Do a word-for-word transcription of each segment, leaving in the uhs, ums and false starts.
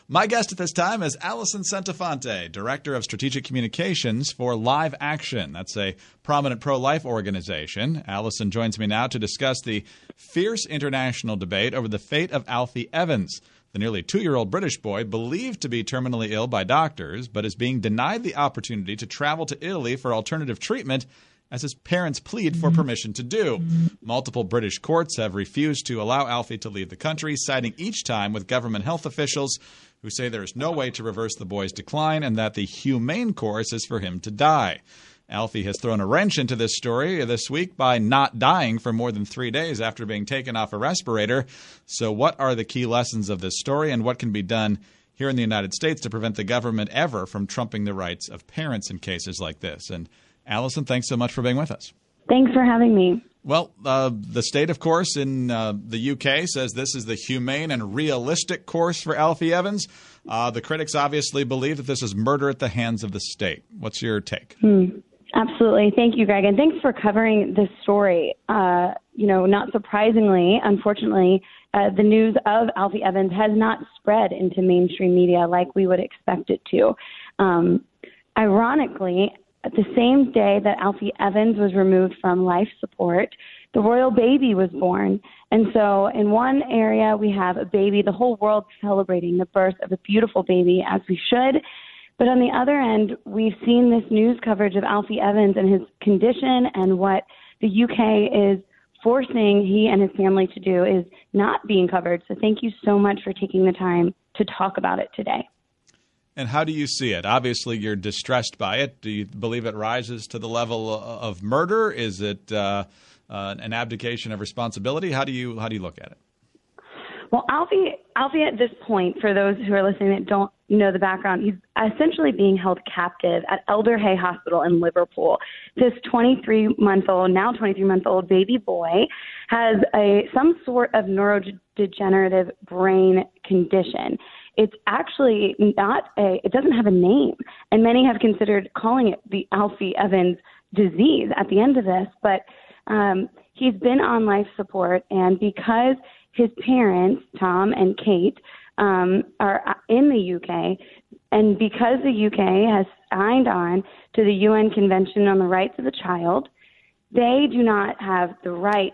My guest at this time is Allison Centofanti, Director of Strategic Communications for Live Action. That's a prominent pro-life organization. Allison joins me now to discuss the fierce international debate over the fate of Alfie Evans, the nearly two-year-old British boy believed to be terminally ill by doctors, but is being denied the opportunity to travel to Italy for alternative treatment as his parents plead for permission to do. Multiple British courts have refused to allow Alfie to leave the country, siding each time with government health officials who say there is no way to reverse the boy's decline and that the humane course is for him to die. Alfie has thrown a wrench into this story this week by not dying for more than three days after being taken off a respirator. So what are the key lessons of this story, and what can be done here in the United States to prevent the government ever from trumping the rights of parents in cases like this? And Allison, thanks so much for being with us. Thanks for having me. Well, uh, the state, of course, in uh, the U K says this is the humane and realistic course for Alfie Evans. Uh, the critics obviously believe that this is murder at the hands of the state. What's your take? Hmm. Absolutely. Thank you, Greg. And thanks for covering this story. Uh, you know, not surprisingly, unfortunately, uh, the news of Alfie Evans has not spread into mainstream media like we would expect it to. Um, ironically, at the same day that Alfie Evans was removed from life support, the royal baby was born. And so in one area, we have a baby, the whole world celebrating the birth of a beautiful baby, as we should. But on the other end, we've seen this news coverage of Alfie Evans and his condition, and what the U K is forcing he and his family to do is not being covered. So thank you so much for taking the time to talk about it today. And how do you see it? Obviously, you're distressed by it. Do you believe it rises to the level of murder? Is it uh, uh, an abdication of responsibility? How do you how do you look at it? Well, Alfie, Alfie at this point, for those who are listening that don't know the background, he's essentially being held captive at Elder Hay Hospital in Liverpool. This twenty-three-month-old, now twenty-three-month-old baby boy has a some sort of neurodegenerative brain condition. It's actually not a, it doesn't have a name, and many have considered calling it the Alfie Evans disease at the end of this, but um, he's been on life support, and because his parents, Tom and Kate, um, are in the U K, and because the U K has signed on to the U N Convention on the Rights of the Child, they do not have the right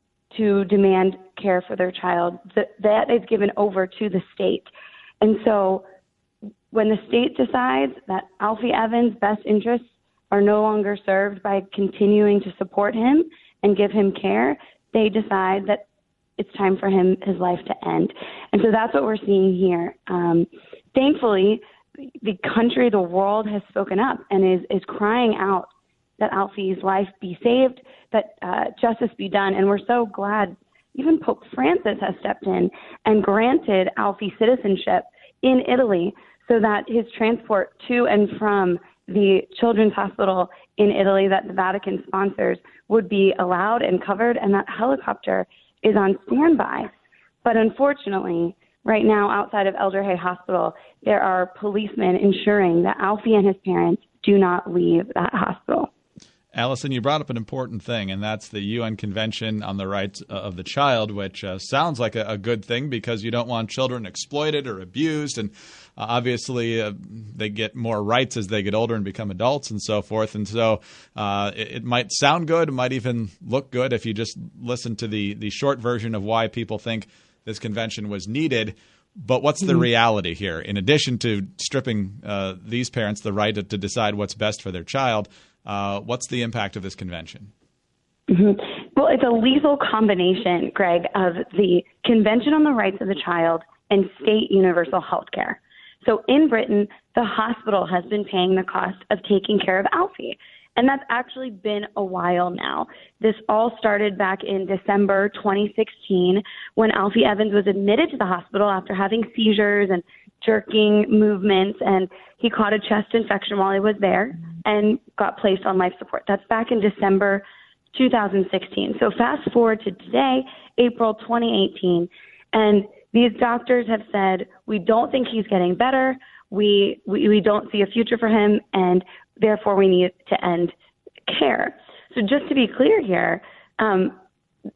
to demand care for their child. That, that is given over to the state. And so when the state decides that Alfie Evans' best interests are no longer served by continuing to support him and give him care, they decide that it's time for him, his life to end. And so that's what we're seeing here. Um, thankfully, the country, the world has spoken up and is, is crying out that Alfie's life be saved, that uh, justice be done. And we're so glad even Pope Francis has stepped in and granted Alfie citizenship in Italy so that his transport to and from the Children's Hospital in Italy that the Vatican sponsors would be allowed and covered, and that helicopter is on standby. But unfortunately, right now outside of Elder Hay Hospital, there are policemen ensuring that Alfie and his parents do not leave that hospital. Allison, you brought up an important thing, and that's the U N Convention on the Rights of the Child, which uh, sounds like a, a good thing because you don't want children exploited or abused. And uh, obviously, uh, they get more rights as they get older and become adults and so forth. And so uh, it, it might sound good. It might even look good if you just listen to the, the short version of why people think this convention was needed. But what's the mm-hmm. reality here? In addition to stripping uh, these parents the right to, to decide what's best for their child, Uh, what's the impact of this convention? Mm-hmm. Well, it's a lethal combination, Greg, of the Convention on the Rights of the Child and state universal health care. So in Britain, the hospital has been paying the cost of taking care of Alfie. And that's actually been a while now. This all started back in December twenty sixteen when Alfie Evans was admitted to the hospital after having seizures and jerking movements, and he caught a chest infection while he was there and got placed on life support. That's back in December two thousand sixteen. So fast forward to today, April twenty eighteen, and these doctors have said, we don't think he's getting better. We, we, we don't see a future for him, and therefore we need to end care. So just to be clear here, um,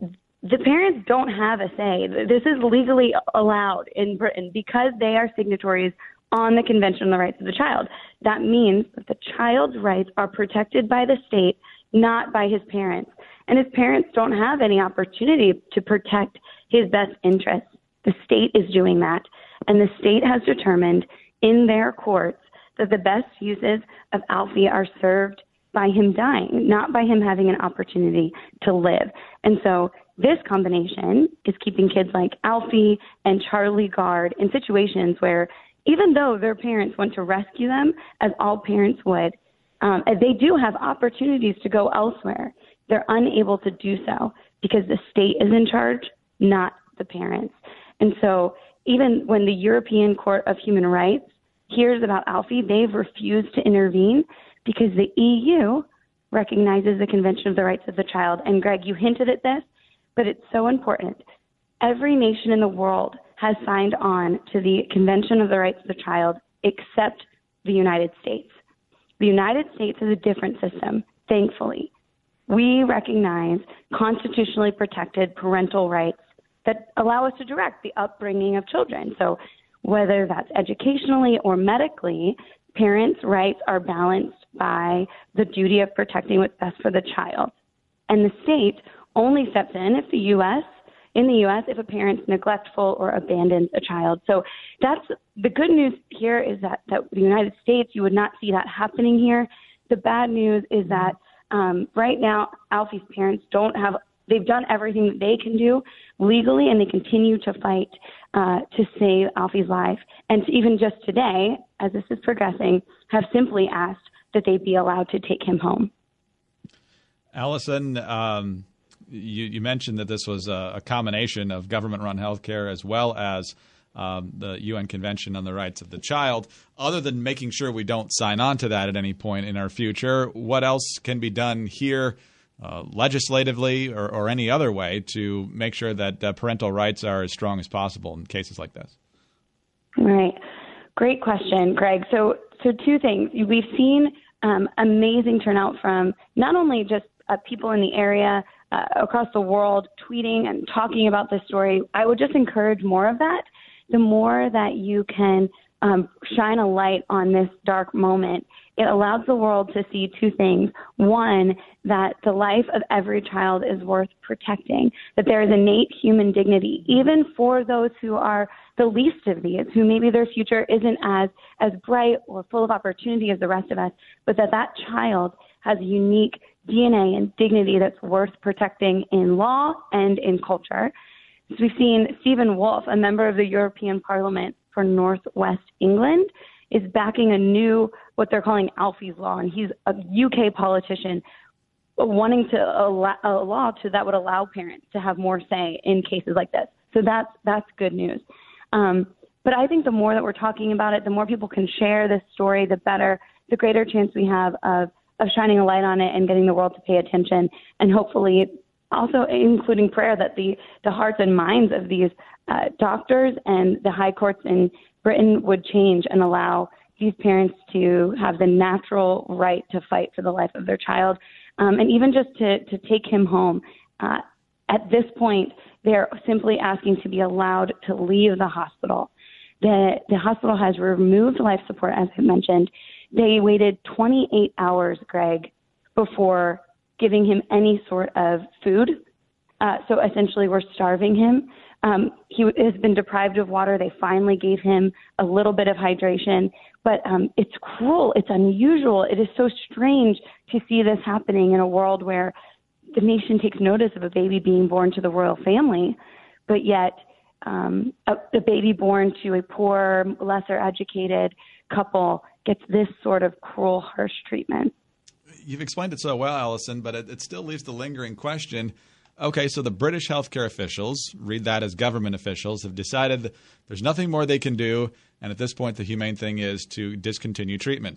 the parents don't have a say. This is legally allowed in Britain because they are signatories on the Convention on the Rights of the Child. That means that the child's rights are protected by the state, not by his parents. And his parents don't have any opportunity to protect his best interests. The state is doing that. And the state has determined in their courts that the best uses of Alfie are served by him dying, not by him having an opportunity to live. And so this combination is keeping kids like Alfie and Charlie Gard in situations where even though their parents want to rescue them, as all parents would, um, they do have opportunities to go elsewhere. They're unable to do so because the state is in charge, not the parents. And so even when the European Court of Human Rights hears about Alfie, they've refused to intervene because the E U recognizes the Convention of the Rights of the Child. And Greg, you hinted at this, but it's so important. Every nation in the world has signed on to the Convention of the Rights of the Child except the United States. The United States has a different system, thankfully. We recognize constitutionally protected parental rights that allow us to direct the upbringing of children. So whether that's educationally or medically, parents' rights are balanced by the duty of protecting what's best for the child. And the state only steps in if the U S, in the U S, if a parent's neglectful or abandons a child. So that's the good news here is that, that the United States, you would not see that happening here. The bad news is that um, right now, Alfie's parents don't have, they've done everything that they can do legally, and they continue to fight uh, to save Alfie's life. And even just today, as this is progressing, have simply asked that they be allowed to take him home. Allison, um, you, you mentioned that this was a, a combination of government-run healthcare as well as um, the U N Convention on the Rights of the Child. Other than making sure we don't sign on to that at any point in our future, what else can be done here uh, legislatively or, or any other way to make sure that uh, parental rights are as strong as possible in cases like this? Right. Great question, Greg. So, so two things. We've seen um, amazing turnout from not only just uh, people in the area, uh, across the world, tweeting and talking about this story. I would just encourage more of that. The more that you can um, shine a light on this dark moment, it allows the world to see two things. One, that the life of every child is worth protecting, that there is innate human dignity, even for those who are the least of these, who maybe their future isn't as, as bright or full of opportunity as the rest of us, but that that child has a unique D N A and dignity that's worth protecting in law and in culture. So we've seen Stephen Wolfe, a member of the European Parliament for Northwest England, is backing a new, what they're calling Alfie's Law, and he's a U K politician wanting to allow a law to that would allow parents to have more say in cases like this. So that's that's good news. Um, but I think the more that we're talking about it, the more people can share this story, the better, the greater chance we have of of shining a light on it and getting the world to pay attention, and hopefully also including prayer that the, the hearts and minds of these uh, doctors and the high courts in Britain would change and allow these parents to have the natural right to fight for the life of their child, um, and even just to, to take him home. Uh, at this point, they're simply asking to be allowed to leave the hospital. The, the hospital has removed life support, as I mentioned. They waited twenty-eight hours, Greg, before giving him any sort of food. Uh, so essentially, we're starving him. Um, he has been deprived of water. They finally gave him a little bit of hydration. But um, it's cruel. It's unusual. It is so strange to see this happening in a world where the nation takes notice of a baby being born to the royal family, but yet um, a, a baby born to a poor, lesser educated couple gets this sort of cruel, harsh treatment. You've explained it so well, Allison, but it, it still leaves the lingering question. Okay, so the British healthcare officials, read that as government officials, have decided that there's nothing more they can do, and at this point the humane thing is to discontinue treatment.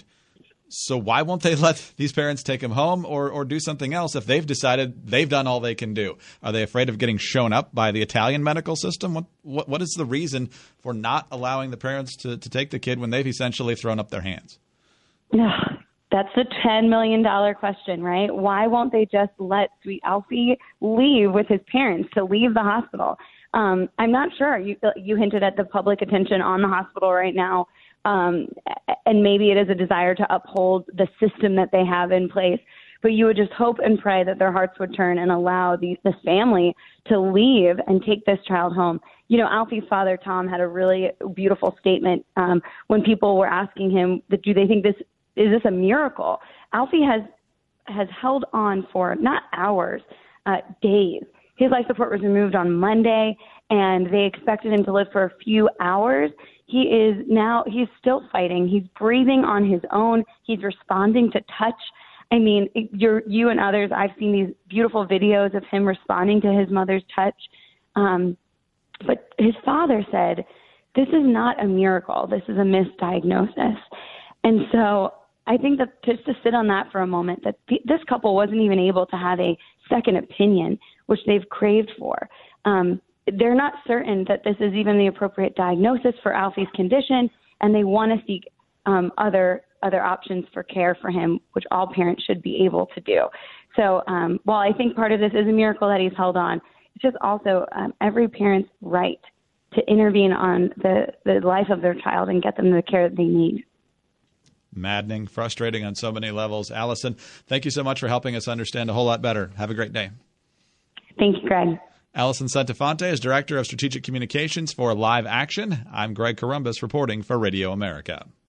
So why won't they let these parents take him home or, or do something else if they've decided they've done all they can do? Are they afraid of getting shown up by the Italian medical system? What what, what is the reason for not allowing the parents to, to take the kid when they've essentially thrown up their hands? Yeah, That's the ten million dollars question, right? Why won't they just let sweet Alfie leave with his parents to leave the hospital? Um, I'm not sure. You, you hinted at the public attention on the hospital right now, um, and maybe it is a desire to uphold the system that they have in place. But you would just hope and pray that their hearts would turn and allow the, this family to leave and take this child home. You know, Alfie's father, Tom, had a really beautiful statement um, when people were asking him, do they think this is this a miracle? Alfie has has held on for not hours, uh, days. His life support was removed on Monday, and they expected him to live for a few hours. He is now, he's still fighting. He's breathing on his own. He's responding to touch. I mean, you're, you and others, I've seen these beautiful videos of him responding to his mother's touch. Um, but his father said, this is not a miracle. This is a misdiagnosis. And so I think that just to sit on that for a moment, that th- this couple wasn't even able to have a second opinion, which they've craved for. Um, they're not certain that this is even the appropriate diagnosis for Alfie's condition, and they want to seek um, other other options for care for him, which all parents should be able to do. So um, while I think part of this is a miracle that he's held on, it's just also um, every parent's right to intervene on the, the life of their child and get them the care that they need. Maddening, frustrating on so many levels. Allison, thank you so much for helping us understand a whole lot better. Have a great day. Thank you, Greg. Allison Centofanti is Director of Strategic Communications for Live Action. I'm Greg Corombos reporting for Radio America.